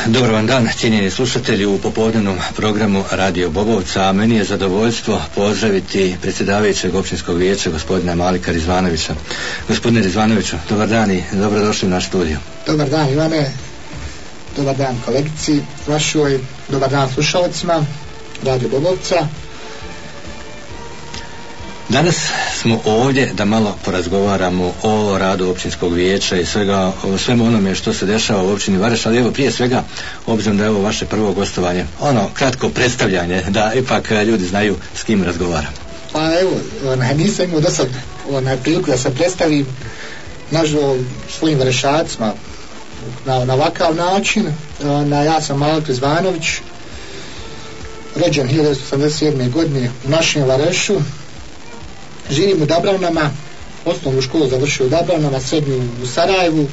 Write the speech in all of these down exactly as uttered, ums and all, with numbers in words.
Dobar vam dan, cijenjeni slušatelji u popodnevnom programu Radio Bobovca, a meni je zadovoljstvo pozdraviti predsjedavajućeg općinskog vijeća gospodina Malika Rizvanovića. Gospodine Rizvanoviću, dobar dan i dobrodošli u naš studio. Dobar dan Ivane, dobar dan kolegici vašoj, dobar dan slušalcima Radio Bobovca. Danas smo ovdje da malo porazgovaramo o radu općinskog vijeća i svega, o svemu onome što se dešava u općini Vareš, ali evo prije svega, obzirom da je ovo vaše prvo gostovanje, ono kratko predstavljanje, da ipak ljudi znaju s kim razgovaramo. Pa evo, onaj, nisam imao do sad onaj priliku da se predstavim nažal svojim Varešacima na, na ovakav način. Onaj, ja sam Malik Rizvanović, rođen hiljadu devetsto osamdeset sedme. godine u našem Varešu. Živim u Dabravnama, osnovnu školu završio u Dabravnama, srednju u Sarajevu,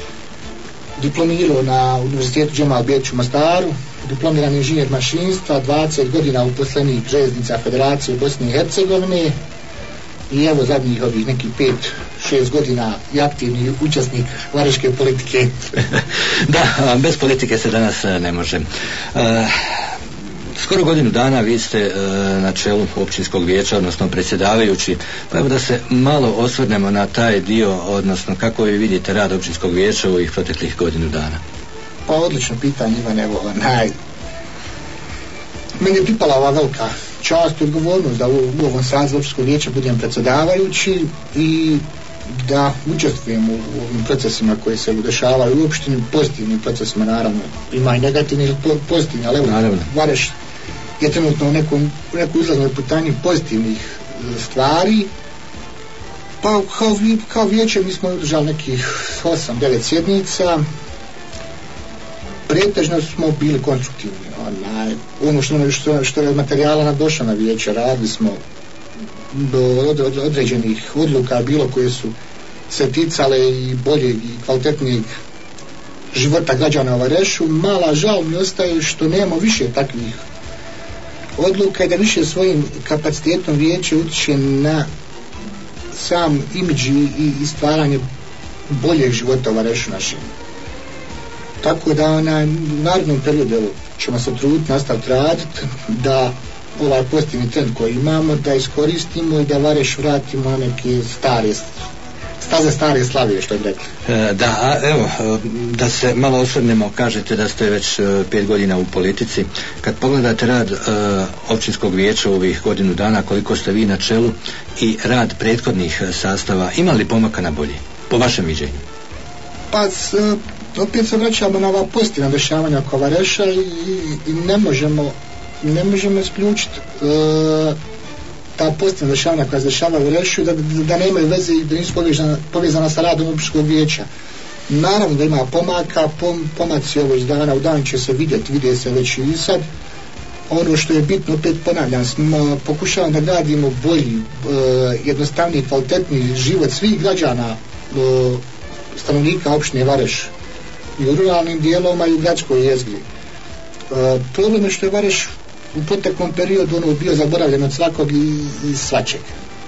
diplomirao na Univerzitetu Džemal Bečić u Mostaru, diplomiran inženjer mašinstva, dvadeset godina uposlenik željeznica Federacije Bosne i Hercegovine i evo zadnjih ovih nekih pet, šest godina i aktivni učesnik vareške politike. Da, bez politike se danas ne može. Uh... Skoro godinu dana vi ste e, na čelu općinskog vijeća, odnosno predsjedavajući, pa evo da se malo osvrnemo na taj dio, odnosno kako vi vidite rad općinskog vijeća u ovih proteklih godinu dana. Pa odlično pitanje, Ivan, evo, naj... Meni je pripala ova velika čast i odgovornost da u, u ovom sazivu općinskog vijeća budem predsjedavajući i da učestvujem u, u ovim procesima koji se dešavaju u opštini, pozitivnim procesima, naravno, ima i negativni ili pozitivni, ali evo, naravno. Vareš je trenutno u nekom, nekoj izlaznoj putanji pozitivnih stvari. Pa kao, kao vijeće mi smo održali nekih osam devet sjednica, pretežno smo bili konstruktivni. Onaj, ono što, što, što je od materijala nadošlo na vijeće, radili smo do od, od, određenih odluka bilo koje su se ticale i boljeg i kvalitetnijeg života građana u Varešu. Mala žal mi ostaje što nemamo više takvih odluka i da više svojim kapacitetom vijeće utječe na sam imidž i, i stvaranje boljeg života u Varešu našem. Tako da na narednom periodu evo, ćemo se truditi nastaviti raditi da ovaj pozitivni trend koji imamo da iskoristimo i da Vareš vratimo na neke stare staze stare slavije, što je rekli. E, da, a evo, da se malo osvrnemo, kažete da ste već e, pet godina u politici. Kad pogledate rad e, općinskog vijeća u ovih godinu dana, koliko ste vi na čelu i rad prethodnih sastava, ima li pomaka na bolje, po vašem viđenju? Pa, s, opet se vraćamo na ova pozitivna dešavanja oko Vareša i, i ne možemo ne možemo isključiti e, ta pozitivna dešavanja koja se dešava u Varešu da, da, da nemaju veze i da nisu povezana, povezana sa radom općinskog vijeća. Naravno da ima pomaka, pom, pomaci ovo iz dana u dan će se vidjeti, vide se već i sad. Ono što je bitno, opet ponavljam, smo pokušavamo da gradimo bolji, e, jednostavniji, kvalitetniji život svih građana, e, stanovnika opštine Vareš i u ruralnim dijelovima i u gradskoj jezgri. E, problem je što je Vareš u proteklom periodu ono bio zaboravljen od svakog i, i svačeg.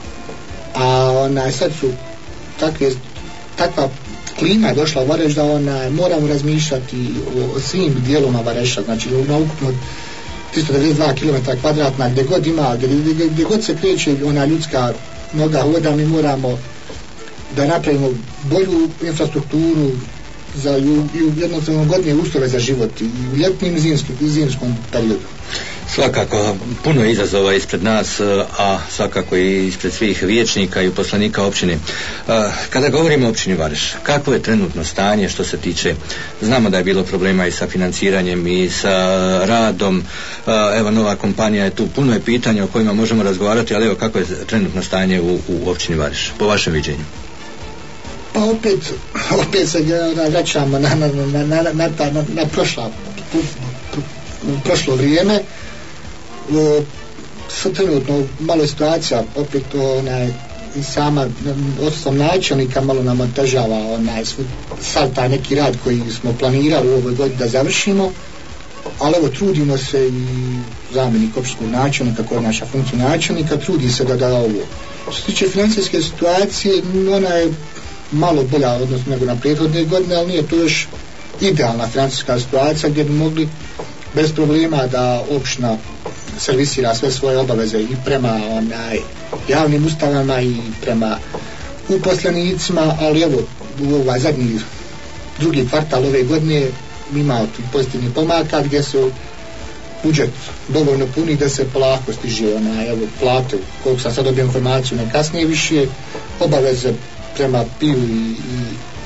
A onaj, sad su takve, takva klima je došla u Vareš da onaj, moramo razmišljati o, o svim dijelovima Vareša, znači na ukupno tristo devedeset dva kilometra kvadratna, gdje god ima, gdje, gdje, gdje god se kreće ona ljudska noga hoda, mi moramo da napravimo bolju infrastrukturu za i u jednostavno godine uslove za život i u ljetnim i zimskim, zimskom periodu. Svakako, puno je izazova ispred nas, a svakako i ispred svih vijećnika i uposlenika općine. Kada govorimo o općini Vareš, kakvo je trenutno stanje što se tiče, znamo da je bilo problema i sa financiranjem i sa radom, evo nova kompanija je tu, puno je pitanja o kojima možemo razgovarati, ali evo kako je trenutno stanje u, u općini Vareš, po vašem viđenju? Pa opet, opet se vraćamo na, na, na, na, na, na, na, na prošla, prošlo vrijeme. Sad trenutno malo je situacija, opet onaj, i sama odsustvo načelnika malo nam otežava onaj, sad taj neki rad koji smo planirali u ovoj godini da završimo, ali evo trudimo se i zamjenik općinskog načelnika koja je naša funkcija načelnika, trudi se da da ovo. Što se tiče financijske situacije, ona je malo bolja odnosno nego na prethodne godine, ali nije to još idealna financijska situacija gdje bi mogli bez problema da opština servisira sve svoje obaveze i prema onaj javnim ustanovama i prema uposlenicima, ali evo u ovaj zadnji drugi kvartal ove godine ima pozitivni pomaka gdje se budžet dovoljno puni da se polako stiže ona, evo, plate, koliko sam sad dobio informaciju, ne kasnije više, obaveze prema piju i, i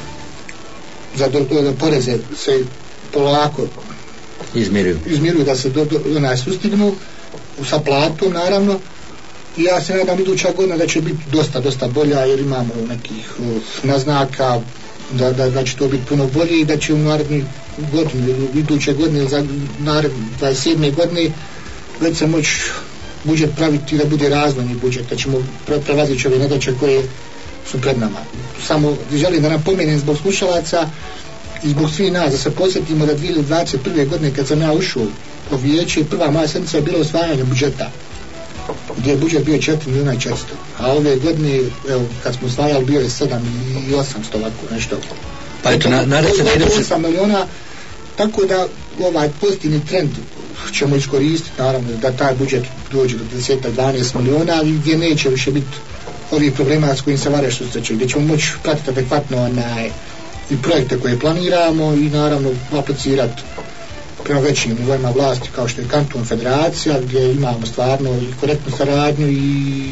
za do, do, poreze se polako izmiruju, izmiruju da se do, do, onaj sustignu sa platom naravno, i ja se nadam iduća godina da će biti dosta, dosta bolja jer imamo nekih uh, naznaka da, da, da će to biti puno bolje i da će u naredni godini, iduće godine za naredne dvadeset sedme godine već se moći budžet praviti da bude razvojni budžet, da ćemo prelaziti ove nedaće koje su pred nama. Samo želim da napomenem zbog slušalaca i zbog svih nas da se posjetimo da dvije hiljade dvadeset prve godine kad sam ja ušao u vijeće, prva moja sjednica je bila osvajanje budžeta gdje je budžet bio četiri milijuna i četiristo, a ove godine evo, kad smo osvajali bio je sedam i osamsto ovako nešto. Pa eto, nadam se da ide osam milijuna, tako da ovaj pozitivni trend ćemo iskoristiti naravno da taj budžet dođe do deset do dvanaest milijuna gdje neće više biti ovih problema s kojim se Vareš susreće, gdje ćemo moći pratiti adekvatno onaj i projekte koje planiramo i naravno aplicirati prema većim nivoima vlasti kao što je kanton, federacija gdje imamo stvarno i korektnu saradnju i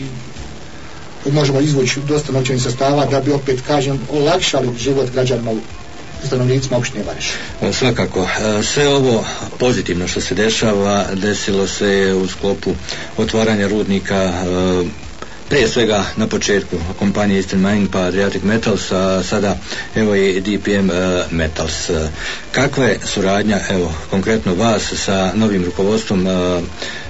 možemo izvući dosta novčanih sredstava da bi opet kažem olakšali život građanima stanovnicima opštine Vareš. Svakako, sve ovo pozitivno što se dešava desilo se u sklopu otvaranja rudnika prije svega na početku kompanije Eastern Mining pa Adriatic Metals, a sada evo i D P M uh, Metals. Kakva je suradnja, evo konkretno vas sa novim rukovodstvom uh, uh,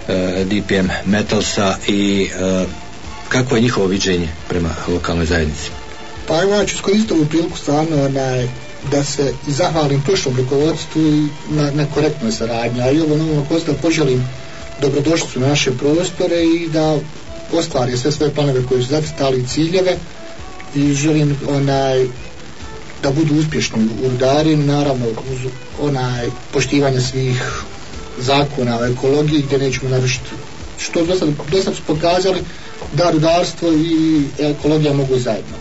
D P M Metalsa i uh, kako je njihovo viđenje prema lokalnoj zajednici? Pa evo ja ću iskoristiti ovu priliku stvarno na, da se zahvalim prošlom rukovodstvu na, na korektnoj saradnji, a i ovo novom rukovodstvu poželim dobrodošlicu na naše prostore i da ostvari sve svoje planove koje su zacrtali ciljeve i želim onaj da budu uspješni u rudarenju, naravno uz onaj poštivanje svih zakona o ekologiji gdje nećemo narušiti, što do sad, do sad su pokazali da rudarstvo i ekologija mogu zajedno.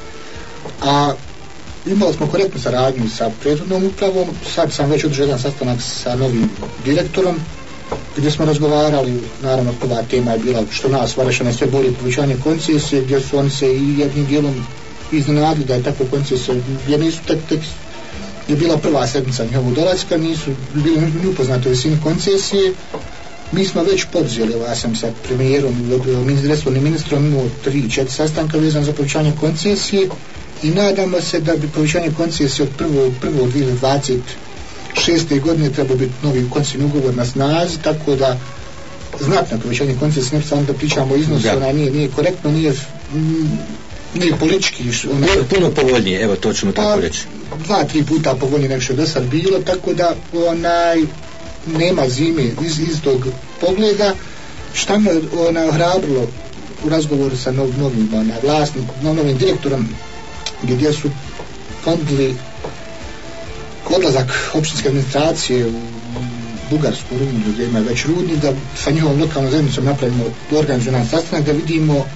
A imali smo korektnu saradnju sa prethodnom upravom, sad sam već održao jedan sastanak sa novim direktorom gdje smo razgovarali, naravno prva tema je bila što nas Varešane sve bolje povećanje koncesije, gdje su oni se i jednim dijelom iznenadili da je tako koncesija, jer nisu tek, tek je bila prva sedmica njihovog dolaska, nisu bili ni upoznati o visini koncesije. Mi smo već poduzeli, ja sam sa premijerom i resornim ministrom imao tri četiri sastanka vezano za povećanje koncesije i nadamo se da bi povećanje koncesije od prvog dvije hiljade dvadeset šeste godine treba biti novi koncesijni ugovor na snazi, tako da znatno povećanje koncesije, ne samo da pričamo o iznosu, ona nije, nije korektno, nije, nije politički. Ona, nije puno povoljnije, evo to ćemo pa, tako reći. Dva, tri puta povoljnije nego što je do sad bilo, tako da onaj, nema zime iz, iz tog pogleda. Šta me ona ohrabrilo u razgovoru sa nov, novim ona, vlasnikom, novim direktorom, gdje su ponudili odlazak opštinske administracije u Bugarsku, Rumuniju gdje ima već rudnik, da sa njihovom lokalnom zajednicom napravimo organizovan sastanak da vidimo e,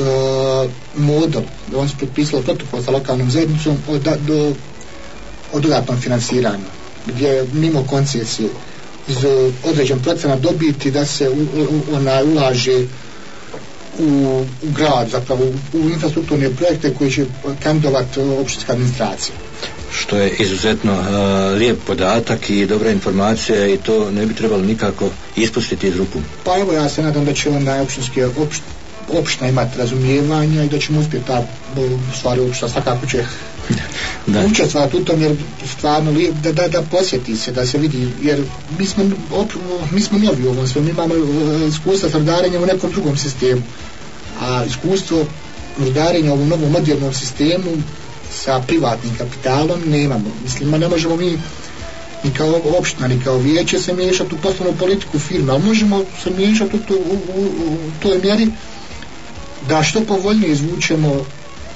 model, da on se potpisalo protokol sa lokalnom zajednicom o, da, do, o dodatnom finansiranju gdje mimo koncesije iz određen procenat dobiti da se u, u, ona ulaže u, u grad, zapravo u, u infrastrukturne projekte koji će kandidovati opštinska administracija. Što je izuzetno uh, lijep podatak i dobra informacija i to ne bi trebalo nikako ispustiti iz ruku. Pa evo ja se nadam da će onda opštinske opšt, opština imati razumijevanja i da ćemo uspjeti ta stvari opština svakako će učestvati u tom jer stvarno lijep da, da, da posjeti se, da se vidi jer mi smo, op, mi smo novi u ovom sve, mi imamo iskustva s rudarenjem u nekom drugom sistemu, a iskustvo rudarenja u ovom novom modernom sistemu sa privatnim kapitalom nemamo. Mislim, ne možemo mi ni kao opština, ni kao vijeće se miješati u poslovnu politiku firme, ali možemo se miješati u, to, u, u, u toj mjeri da što povoljnije izvučemo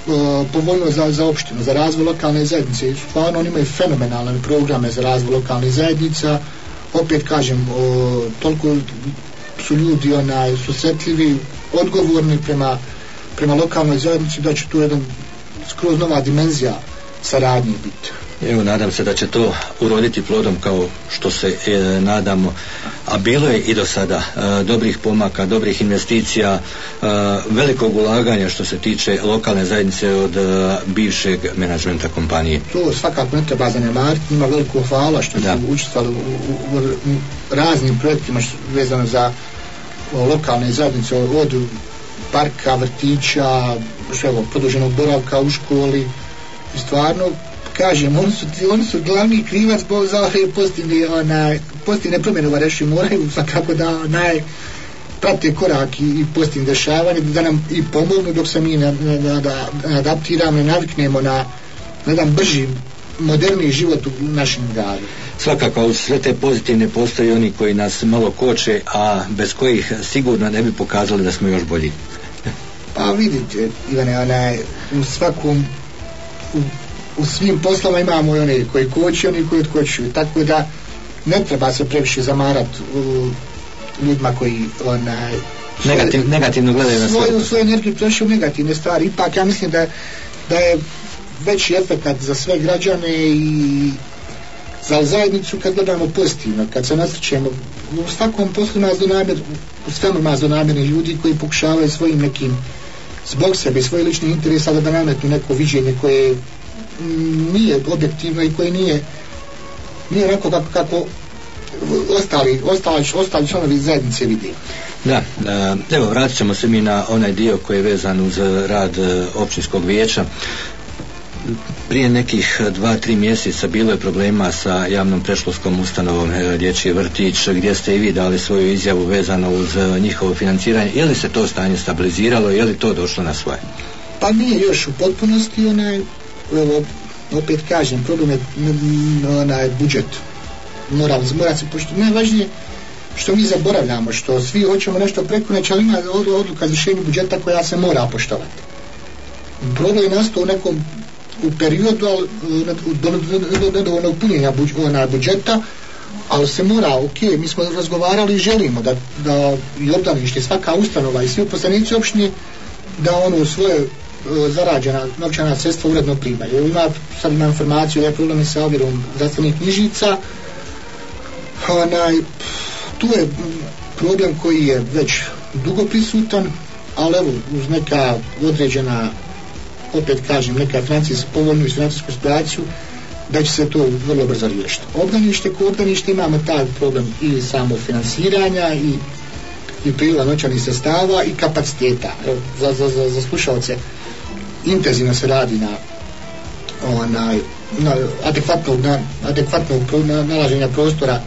povoljno za, za opštinu, za razvoj lokalne zajednice. Stvarno oni imaju fenomenalne programe za razvoj lokalnih zajednica. Opet kažem, o, toliko su ljudi onaj, susretljivi, odgovorni prema, prema lokalnoj zajednici, da će tu jedan skroz nova dimenzija saradnje biti. Evo, nadam se da će to uroditi plodom kao što se e, nadamo, a bilo je i do sada e, dobrih pomaka, dobrih investicija, e, velikog ulaganja što se tiče lokalne zajednice od e, bivšeg menadžmenta kompanije. To svakako ne treba zanemariti, ima veliko hvala što su učestvovali u, u, u, u raznim projektima vezano za o, lokalne zajednice, od parka, vrtića, evo, produženog boravka u školi, i stvarno kažem, oni su, oni su glavni krivac za ove pozitivne, onaj, pozitivne promjene u Varešu, moraju svakako da onaj, prate korak i, i pozitivne dešavanje, da nam i pomognu dok se mi na, na, da, da adaptiramo i naviknemo na, na jedan brži, moderniji život u našem gradu. Svakako, uz sve te pozitivne postoji oni koji nas malo koče, a bez kojih sigurno ne bi pokazali da smo još bolji. Pa vidite, Ivane, onaj, u svakom u, u svim poslama imamo i one koji koči, oni koji otkočuju, tako da ne treba se previše zamarati u ljudima koji onaj, Negativ, negativno gledaju na svoju, svoju energiju troši u negativne stvari. Ipak ja mislim da, da je veći efekt za sve građane i za zajednicu kad gledamo pozitivno, kad se nasrećemo. U svakom poslu ima zlonamjer, u svemu ima zlonamjerni ljudi koji pokušavaju svojim nekim, zbog sebe i svoje ličnih interesa da nametnu neko viđenje koje nije objektivno i koje nije nije onako kako, kako ostali, ostali, ostali članovi zajednice vidi. Da, evo, vratit ćemo se mi na onaj dio koji je vezan uz rad općinskog vijeća. Prije nekih dva, tri mjeseca bilo je problema sa javnom predškolskom ustanovom Dječji vrtić, gdje ste i vi dali svoju izjavu vezano uz njihovo financiranje. Je li se to stanje stabiliziralo, je li to došlo na svoje? Pa nije još u potpunosti, onaj, evo, opet kažem, problem je onaj budžet. Mora, mora se poštovati. Najvažnije što mi zaboravljamo, što svi hoćemo nešto prekoneći, ali ima odluka za rješenje budžeta koja se mora poštovati. Problem je nastao u nekom u periodu nedovoljnog punjenja budžeta, ali se mora, ok, mi smo razgovarali i želimo da, da i obdanište, svaka ustanova i svi uposlenici opštine da ono svoje zarađena novčana sredstva uredno primaju. Ima, sad ima informaciju da je problem i sa ovjerom zdravstvenih knjižica. Onaj, tu je problem koji je već dugo prisutan, ali evo, uz neka određena, opet kažem, neka financijska, povoljnu financijsku situaciju, da će se to vrlo brzo riješiti. Obdanište, kod obdanište imamo taj problem i samo finansiranja i, i priliva novčanih sredstava i kapaciteta. Evo, za, za, za, za slušalce intenzivno se radi na, onaj, na adekvatnog, na, adekvatnog pro, na, nalaženja prostora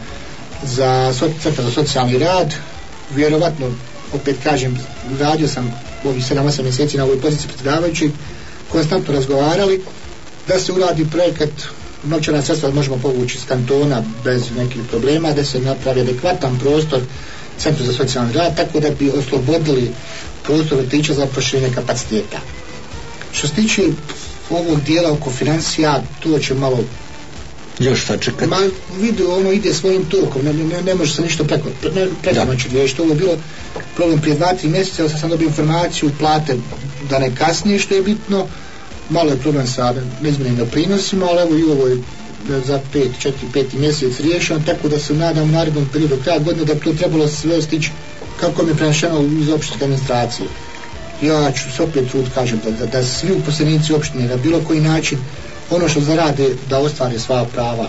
za centar za socijalni rad. Vjerovatno, opet kažem, radio sam ovih sedam osam mjeseci na ovoj poziciji predsjedavajući, konstantno razgovarali da se uradi projekat, novčana sredstva možemo povući iz kantona bez nekih problema, da se napravi adekvatan prostor centru za socijalni rad, tako da bi oslobodili prostor vrtića za proširenje kapaciteta. Što se tiče ovog dijela oko financija, to će malo još sačekati. Ma vidi, ono ide svojim tokom, ne, ne, ne može se ništa preko, pre, preko noći riješiti. Ovo je bilo problem prije dva, tri mjeseca, ali sam dobio informaciju, plate da ne kasnije, što je bitno. Malo je problem sa neizmjenim doprinosima, ali evo i ovo je za pet, četiri, peti mjesec riješeno, tako da se nadam u narednom periodu kraja godine da bi to trebalo sve stići kako mi je prenešeno iz opštinske administracije. Ja ću se opet trud, kažem, da, da, da svi uposlenici opštine na bilo koji način ono što zarade da ostvare sva prava,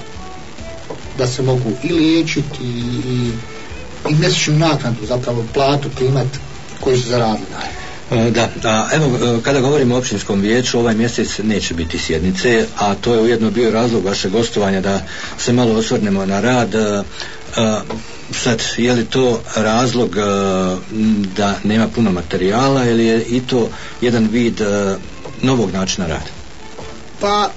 da se mogu i liječiti i, i, i mjesečnu naknadu, zapravo platu primati koju su zaradili. Da, a evo, kada govorimo o općinskom vijeću, ovaj mjesec neće biti sjednice, a to je ujedno bio razlog vašeg gostovanja da se malo osvrnemo na rad. A, a, sad, je li to razlog a, da nema puno materijala ili je i to jedan vid a, novog načina rada? Pa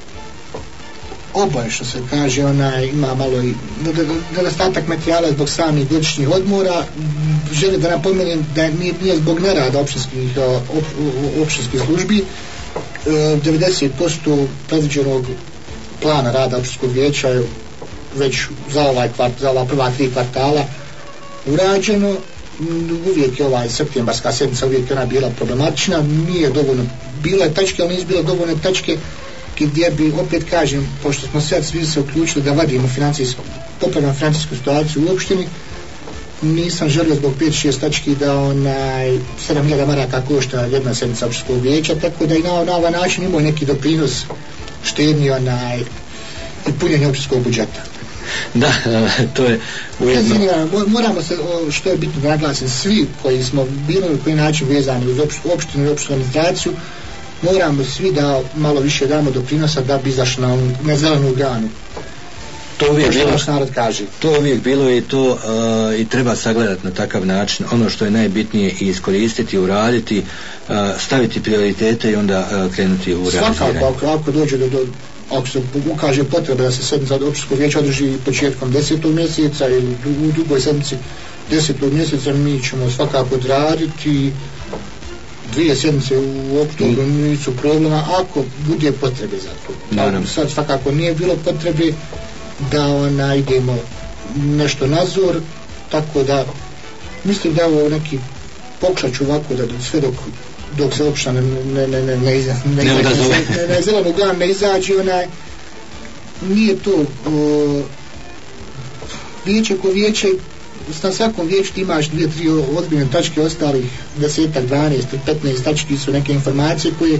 oboje, što se kaže, ona ima malo i nedostatak materijala zbog samih godišnjih odmora. Želim da napomenem da nije, nije zbog nerada općinskih, op, općinskih službi, devedeset posto predviđenog plana rada općinskog vijeća je već za ovaj kvart, za ova prva tri kvartala urađeno. Uvijek je ovaj septembarska sjednica uvijek ona bila problematična, nije dovoljno, bilo je tačke, ali nisu bilo dovoljne tačke gdje bi, opet kažem, pošto smo sad svi se uključili da vadimo financijsku, popravljamo financijsku situaciju u opštini, nisam želio zbog pet šest tački da onaj sedam hiljada maraka košta jedna sjednica opštinskog vijeća, tako da i na, na ovaj način imao neki doprinos štednji onaj i punjenje opštinskog budžeta. Da, to je ujedno. Moramo se, što je bitno da naglasim, svi koji smo bili na koji način vezani uz opštinu i opštinu administraciju, moramo svi da malo više damo doprinosa da bi izašli na, na zelenu granu. To uvijek bilo, naš narod kaže. To uvijek bilo i to uh, i treba sagledati na takav način. Ono što je najbitnije i iskoristiti, uraditi, uh, staviti prioritete i onda uh, krenuti u realiziranje. Svakako, ako, ako dođe do, do ako se ukaže potreba da se sedmica opštinskog vijeća održi početkom desetog mjeseca ili u drugoj sedmici desetog mjeseca, mi ćemo svakako odraditi dvije sedmice u oktobru, nisu problema ako bude potrebe za to. Naravno. Sad svakako nije bilo potrebe da ona idemo nešto nazor, tako da mislim da je ovo neki pokušat ću ovako da sve dok dok se opština ne ne ne ne ne iza, ne, ne, ne, ne zelenu granu ne izađe, onaj nije to o, vijeće ko vijeće, na svakom vijeću imaš dvije, tri ozbiljne tačke, ostalih desetak, dvanaest, petnaest tački su neke informacije koje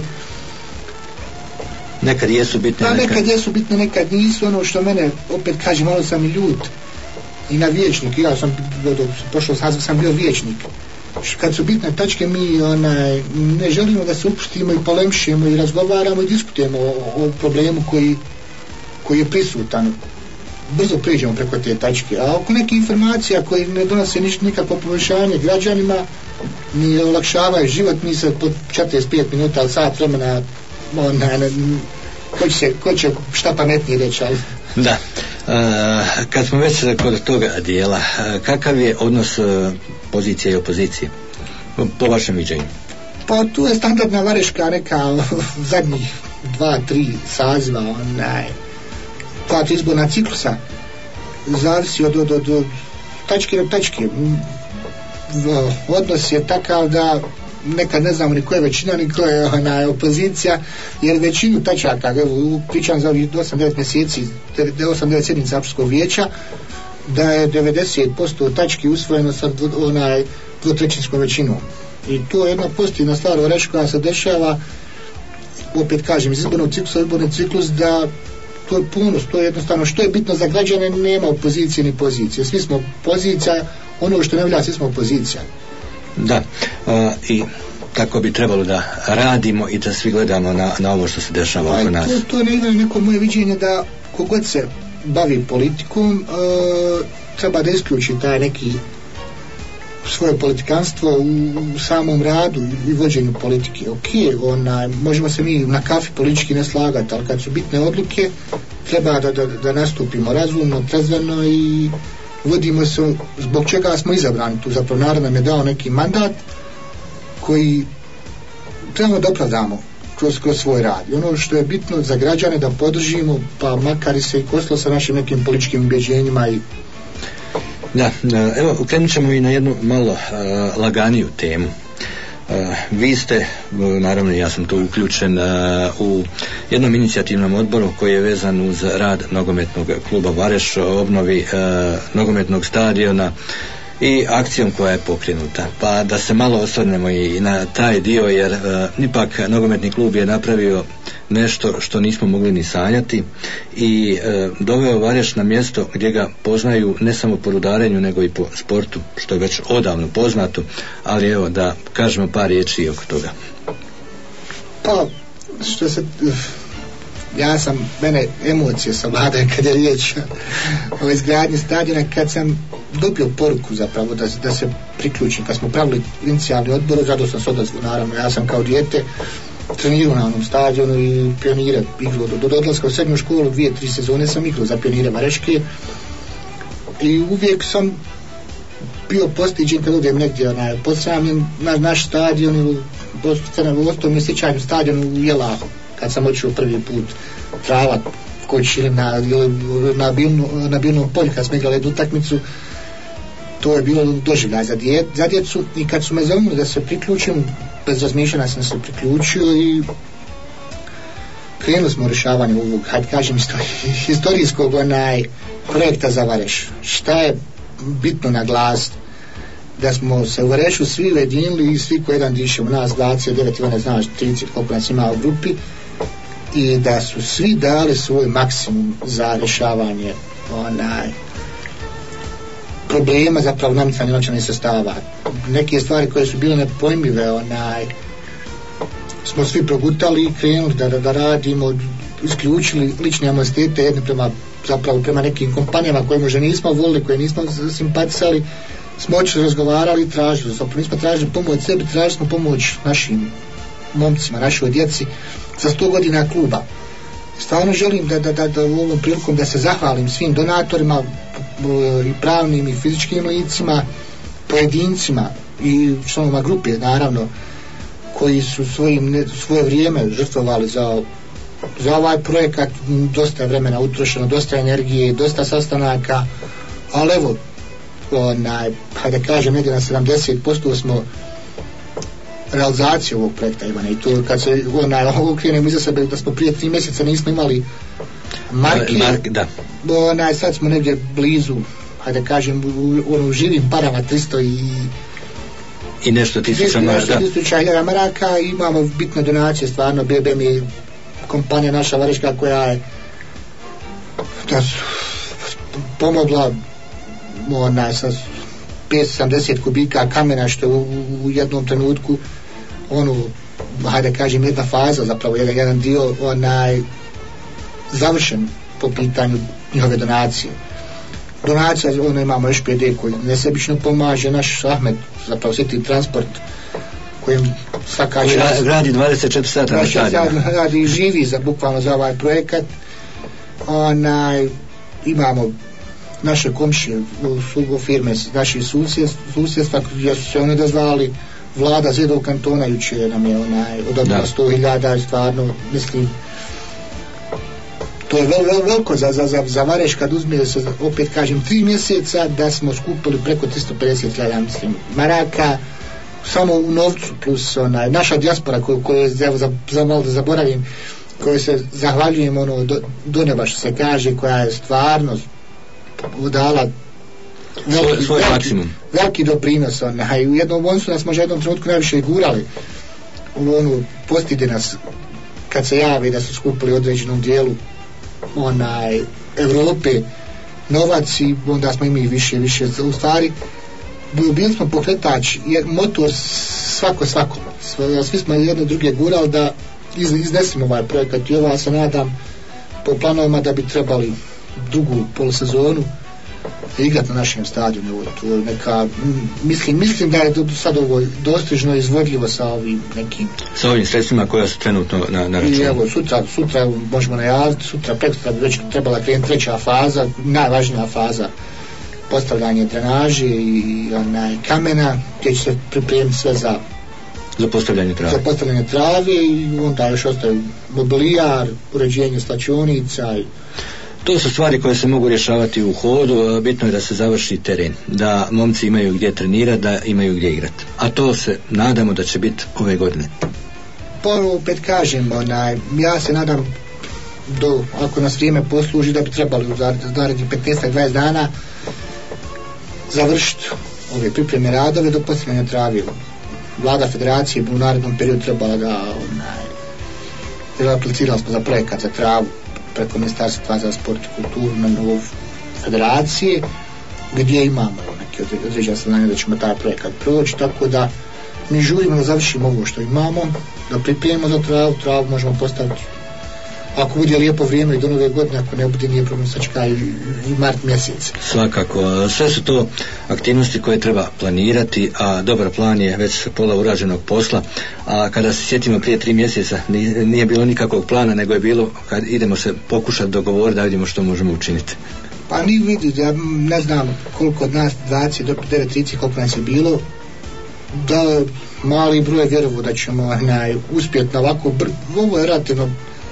nekad jesu bitne, pa nekad jesu bitne, nekad nisu. Ono što mene, opet kažem, malo sam i ljut i na vijećnik, ja sam prošlo saziv sam bio vijećnik. Kad su bitne tačke, mi onaj, ne želimo da se upustimo i polemšimo i razgovaramo i diskutujemo o, o problemu koji, koji je prisutan. Brzo priđemo preko te tačke, a oko neke informacija koji ne donose niš, nikakvo poboljšanje građanima, ni olakšavaju život, ni se po četrdeset pet minuta ali sat vremena onaj, ko će, ko će šta pametnije reći, ali... Da, e, kad smo već kod toga dijela, kakav je odnos pozicije i opozicije po vašem viđenju? Pa tu je standardna vareška neka zadnjih dva, tri saziva, onaj, dva, tri izborna ciklusa, zavisi od, od, od, od tačke do tačke. Odnos je takav da nekad ne znamo ni ko je većina ni ko je ona opozicija, jer većinu tačaka, evo, pričam za ovih osam devet mjeseci, osam devet sjednica opštinskog vijeća, da je devedeset posto tački usvojeno sa onaj dvotrećinskom većinom. I to je jedna pozitivna stvar u reći koja se dešava, opet kažem, iz izbornog ciklusa, izborni ciklus, da to je punost, to je jednostavno što je bitno za građane, nema opozicije ni pozicije. Svi smo pozicija, ono što ne vlada, svi smo opozicija. Da, uh, i tako bi trebalo da radimo i da svi gledamo na, na ovo što se dešava oko nas. To, to je neko moje viđenje da kogod se bavi politikom uh, treba da isključi taj neki svoje politikanstvo u, u samom radu i vođenju politike. Ok, onaj, možemo se mi na kafi politički ne slagati, ali kad su bitne odluke treba da, da, da nastupimo razumno, trezveno i vodimo se zbog čega smo izabrani tu, zapravo narod nam je dao neki mandat koji trebamo da opravdamo kroz, kroz svoj rad. I ono što je bitno za građane da podržimo, pa makar i se i kosilo sa našim nekim političkim ubjeđenjima i da, evo, ukrenut ćemo i na jednu malo uh, laganiju temu. Uh, vi ste, naravno ja sam tu uključen uh, u jednom inicijativnom odboru koji je vezan uz rad nogometnog kluba Vareš, obnovi uh, nogometnog stadiona i akcijom koja je pokrenuta. Pa da se malo osvrnemo i na taj dio, jer uh, ipak nogometni klub je napravio nešto što nismo mogli ni sanjati i e, doveo Vareš na mjesto gdje ga poznaju ne samo po rudarenju nego i po sportu, što je već odavno poznato, ali evo da kažemo par riječi oko toga. Pa što se ja sam, mene emocije sam vladaju kad je riječ o izgradnji stadiona, kad sam dobio poruku zapravo da, da se priključim, kad smo pravili inicijalni odbor, zato sam se odazvao, naravno ja sam kao dijete trenirao na onom stadionu i pionire igrao do, do odlaska u srednju školu, dvije, tri sezone sam igrao za pionire Vareške i uvijek sam bio postiđen kad odem negdje onaj, posramljen na naš stadion ili u osnovnom sjećanju stadionu u Jelahu. kad sam očeo prvi put trava kočili na, na, bilnu, na bilnom polju kad smo igrali jednu utakmicu, to je bilo doživljaj za, dje, za djecu i kad su me zamolili da se priključim, bez razmišljanja sam se priključio i krenuli smo u rješavanju ovog, hajde kažem, historijskog onaj projekta za Vareš. Šta je bitno naglasiti? Da smo se u Varešu svi ujedinili i svi ko jedan diše u nas, dvadeset devet, ne znaš, trideset koliko nas ima u grupi, i da su svi dali svoj maksimum za rješavanje onaj problema, zapravo namicanje novčanih sredstava. Neke stvari koje su bile nepojmljive onaj smo svi progutali i krenuli da, da, da radimo, isključili lične animozitete jedne prema, zapravo prema nekim kompanijama koje možda nismo volili, koje nismo simpatisali, smo oči razgovarali i tražili, zapravo nismo tražili pomoć sebi, tražili smo pomoć našim momcima, našoj djeci za sto godina kluba. Stvarno želim da, da, da, da u ovom prilikom da se zahvalim svim donatorima i pravnim i fizičkim licima, pojedincima i članovima grupe naravno, koji su svojim, svoje vrijeme žrtvovali za, za ovaj projekat. Dosta vremena utrošeno, dosta energije, dosta sastanaka, ali evo onaj, hajde kažem, negdje na sedamdeset posto smo realizaciju ovog projekta imali. I to kad se onaj, ovo krenemo iza sebe, da smo prije tri mjeseca nismo imali marke, Mark, da. Onaj, sad smo negdje blizu, hajde kažem, u, u, u živim parama tristo i i nešto tisuća maraka. tisuća hiljada maraka. Imamo bitne donacije, stvarno B B mi kompanija naša vareška koja je da su pomogla onaj sa petsto sedamdeset kubika kamena, što u, u jednom trenutku onu, hajde kažem, jedna faza, zapravo jedan, jedan dio onaj završen po pitanju njihove donacije. Donacija, ono imamo S P D koji nesebično pomaže, naš Ahmed, zapravo City Transport, kojim svaka čast radi dvadeset četiri sata na stadionu, radi i živi za, bukvalno za ovaj projekat. Onaj, imamo naše komšije u firme naših susjedstva, gdje su se oni dozvali, vlada Zedov kantona jučer nam je onaj odobrila sto hiljada, stvarno mislim to je vel, vel, veliko za, za, za, za Vareš, kad uzme se, opet kažem, tri mjeseca da smo skupili preko tristo pedeset hiljada, mislim, maraka samo u novcu, plus onaj, naša dijaspora koju, koju je, za, za, za malo da zaboravim, koju se zahvaljujem ono, do, do neba što se kaže, koja je stvarno dala veliki, svoj veliki, maksimum, veliki doprinos onaj. U jednom bonsu nas može jednom trenutku najviše gurali u onu, postide nas kad se javi da su skupili određenom dijelu onaj Evrope novac i onda smo imali više više u stvari bili smo pokretač, motor svako svako svi smo jedno druge gurali da iz, iznesemo ovaj projekat i ova se nadam po planovima da bi trebali drugu polusezonu igrati na našem stadionu. To je neka, mislim, mislim da je do, sad ovo dostižno izvodljivo sa ovim nekim sa ovim sredstvima koja su trenutno na, na računu. I evo, sutra, sutra možemo najaviti, sutra prekosutra bi već trebala krenuti treća faza, najvažnija faza, postavljanje drenaže i onaj kamena, gdje će se pripremiti sve za za postavljanje trave. Za postavljanje trave i onda još ostaje mobilijar, uređenje slačionica i to su stvari koje se mogu rješavati u hodu. Bitno je da se završi teren, da momci imaju gdje trenirati, da imaju gdje igrati, a to se nadamo da će biti ove godine. Ponovo opet kažem, onaj, ja se nadam do, ako nas vrijeme posluži, da bi trebali u narednih petnaest do dvadeset dana završiti ove pripreme radove do postavljanja trave. Vlada federacije bi u narednom periodu trebala da onaj, aplicirali smo za projekat za travu preko Ministarstva za sport i kulturu na nivou federacije, gdje imamo neke određene saznanja da ćemo taj projekat proći, tako da mi žurimo da završimo ovo što imamo, da pripremimo za travu, travu možemo postaviti ako bude lijepo vrijeme i do nove godine, ako ne bude nije problem sačka i, i mart mjesec. Svakako, sve su to aktivnosti koje treba planirati, a dobar plan je već pola urađenog posla, a kada se sjetimo prije tri mjeseca nije, nije bilo nikakvog plana, nego je bilo kad idemo se pokušati dogovoriti da vidimo što možemo učiniti. Pa ni vidi, ja ne znam koliko od nas, dvadeset do devet trideset koliko nas je bilo, da mali broj vjerovo da ćemo naj, uspjeti na ovako, br- ovo je relativno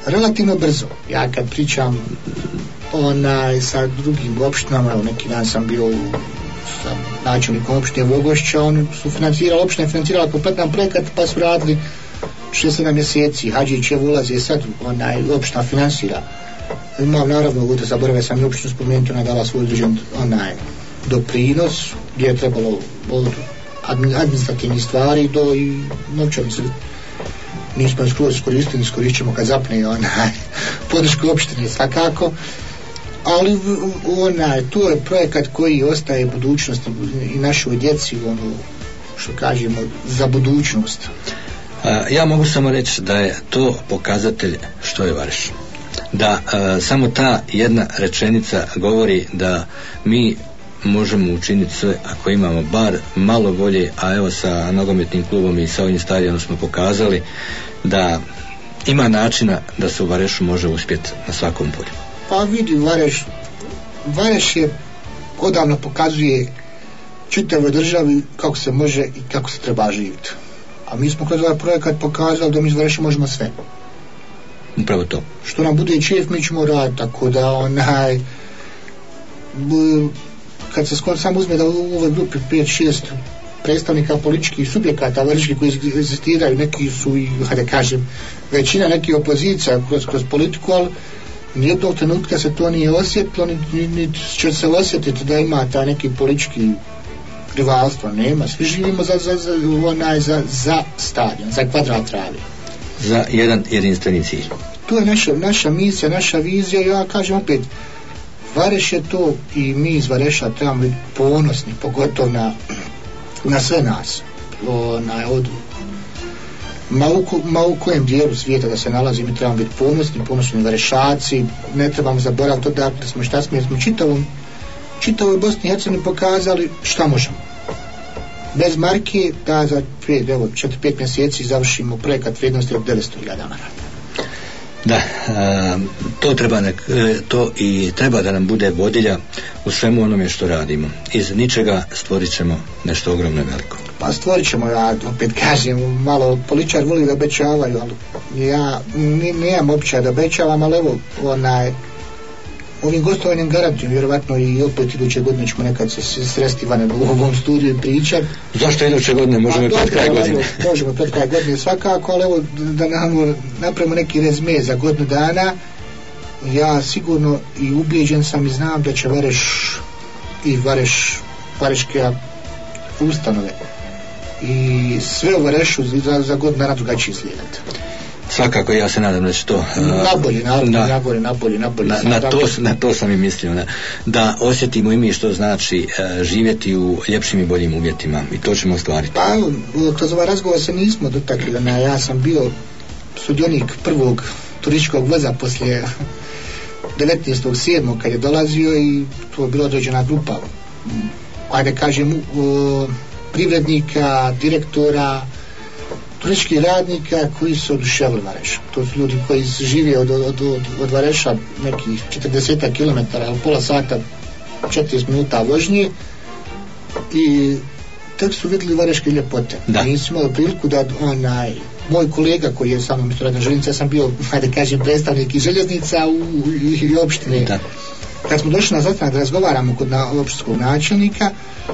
relativno brzo. Ja kad pričam onaj sa drugim opštinama, evo neki dan sam bio sa načelnikom opštine Vogošća, oni su financirali, opština je financirala kompletan projekat, pa su radili šest sedam mjeseci. Hadžićev ulazi sad, onaj opština finansira. Imam naravno, ovdje zaboravio sam i opštinu spomenuti, ona je dala svoj određen onaj doprinos, gdje je trebalo od administrativnih stvari do i novčanice. Nismo je skroz iskoristili, iskorišćemo kad zapne onaj podršku opštine svakako, ali onaj, to je projekat koji ostaje budućnosti i našoj djeci, ono što kažemo, za budućnost. A, ja mogu samo reći da je to pokazatelj što je Vareš. Da a, samo ta jedna rečenica govori da mi možemo učiniti sve ako imamo bar malo volje, a evo sa nogometnim klubom i sa ovim stadionom smo pokazali da ima načina da se u Varešu može uspjeti na svakom polju. Pa vidi, Vareš Vareš je odavno pokazuje čitavoj državi kako se može i kako se treba živjeti, a mi smo kroz ovaj projekat pokazali da mi iz Vareša možemo sve. Upravo to. Što nam bude čef, mi ćemo raditi, tako da onaj b, kad se skoro sam uzme da u ovoj grupi pet šest predstavnika političkih subjekata vareških koji egzistiraju, neki su i, hajde kažem, većina nekih opozicija kroz, kroz politiku, ali nijednog trenutka se to nije osjetilo, niti ni, ni će se osjetiti da ima ta neki politički rivalstvo, nema, svi živimo za, za, za, onaj, za, za stadion, za kvadrat trave, za jedan jedinstveni cilj. To je naša, naša misija, naša vizija. Ja kažem opet, Vareš je to i mi iz Vareša trebamo biti ponosni, pogotovo na, na sve nas, na, od ma u, ma u kojem dijelu svijeta da se nalazi, mi trebamo biti ponosni, ponosni Varešaci, ne trebamo zaboraviti to da smo šta smo, jer smo čitavom čitavoj Bosni i Hercegovini pokazali šta možemo. Bez marke da za četiri pet mjeseci završimo projekat vrijednosti od devetsto hiljada maraka. Da, a, to treba nek, to i treba da nam bude vodilja u svemu onome što radimo. Iz ničega stvorit ćemo nešto ogromno veliko. Pa stvorit ćemo, ja opet kažem, malo političar voli da obećavaju, ali ja nemam običaj da obećavam, ali evo onaj ovim gostovanjem garantujem, vjerovatno i opet iduće godine ćemo nekad se sresti van u ovom studiju i pričati. Zašto iduće godine? Možemo i pred kraj godine. Možemo pred kraj godine svakako, ali evo da nam napravimo neki rezme za godinu dana. Ja sigurno i ubijeđen sam i znam da će Vareš i Vareš, Vareške ustanove i sve u Varešu za, za godinu dana drugačije slijedati. Svakako, ja se nadam da će to nabolje, naravno, na, nabolje, nabolje, nabolje, na, na, to, na to sam i mislio, na, da osjetimo i mi što znači uh, živjeti u ljepšim i boljim uvjetima, i to ćemo ostvariti. Pa, kroz ovaj razgovor se nismo dotakli, da na, ja sam bio sudionik prvog turističkog voza poslije devetnaestog sedmog kad je dolazio, i to je bila određena grupa, ajde kažem, uh, privrednika, direktora, turističkih radnika koji su oduševili Vareša. To su ljudi koji žive od, od, od, od Vareša nekih četrdeset kilometara, pola sata, četrdeset minuta vožnje, i tek su vidjeli vareške ljepote. Da. Mi smo imali priliku da onaj moj kolega koji je sa mnom isto radna željeznica, ja sam bio, hajde kažem, predstavnik iz željeznica u, i, i opštine. Da. Kad smo došli na sastanak da razgovaramo kod na, opštinskog načelnika,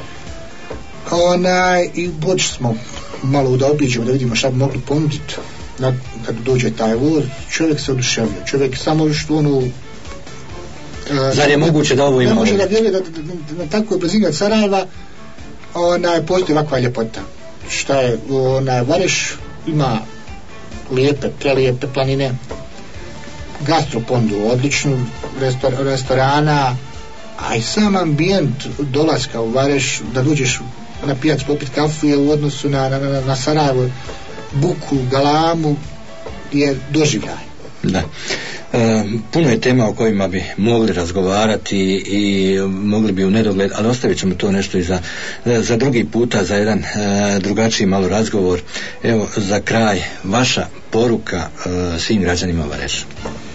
onaj, i došli smo malo da obiđemo, da vidimo šta bi mogli ponuditi. Na, kad dođe taj voz, čovjek se oduševio, čovjek samo što ono uh, zar je moguće da ovo ima? Ne može da vjeruje da, da, da na takvoj blizini od Sarajeva onaj, postoji ovakva ljepota. Šta je, onaj, Vareš ima lijepe, prelijepe planine, gastropondu odličnu, restor, restorana, a i sam ambijent dolaska u Vareš, da dođeš na pijac popit kafu, je u odnosu na, na, na, na Sarajevo, buku, galamu, je doživljaj. Da. E, puno je tema o kojima bi mogli razgovarati i mogli bi u nedogled, ali ostavit ćemo to nešto i za, za drugi puta, za jedan e, drugačiji malo razgovor. Evo, za kraj, vaša poruka e, svim građanima Vareša.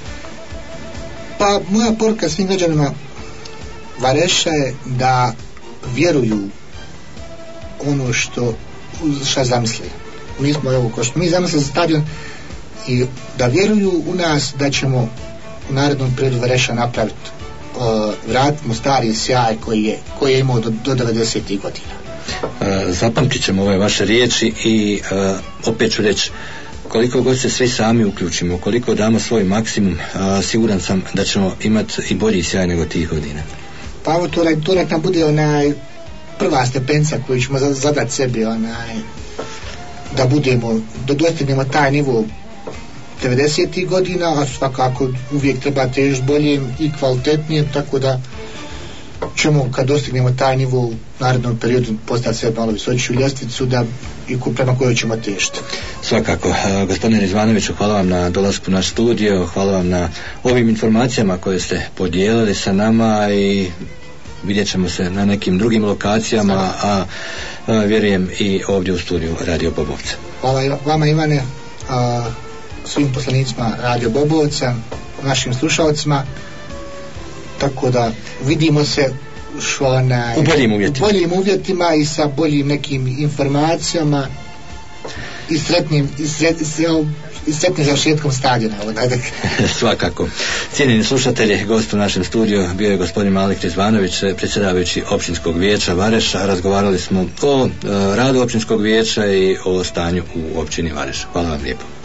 Pa moja poruka svim građanima Vareša je da vjeruju ono što šta zamisli. Mi smo, evo, ko što mi zamislili za stadion, i da vjeruju u nas da ćemo u narednom periodu Vareša napraviti, uh, vratiti mu stari sjaj koji je, koji je imao do, do devedesetih godina. Uh, zapamtit ćemo ove vaše riječi i uh, opet ću reći, koliko god se svi sami uključimo, koliko damo svoj maksimum, uh, siguran sam da ćemo imati i bolji sjaj nego tih godina. Pa ovo to, to nek nam bude onaj prva stepenca koju ćemo zadati sebi, onaj, da budemo, da dostignemo taj nivo devedesetih godina, a svakako uvijek treba težiti bolje i kvalitetnije, tako da ćemo kad dostignemo taj nivo u narednom periodu postati sve malo visočiju ljestvicu da i prema kojoj ćemo težiti. Svakako. Gospodine Rizvanoviću, hvala vam na dolasku na studio, hvala vam na ovim informacijama koje ste podijelili sa nama i vidjet ćemo se na nekim drugim lokacijama, a, a vjerujem i ovdje u studiju Radio Bobovca. Hvala vama, Ivane, a, svim poslanicima Radio Bobovca, našim slušalcima, tako da vidimo se šona, u boljim uvjetima. u boljim uvjetima i sa boljim nekim informacijama i sretnim i, sret, i sretnim završetkom stadiona. Svakako. Cijenjeni slušatelji, gost u našem studiju bio je gospodin Malik Rizvanović, predsjedavajući općinskog vijeća Vareša. Razgovarali smo o e, radu općinskog vijeća i o stanju u općini Vareš. Hvala vam lijepo.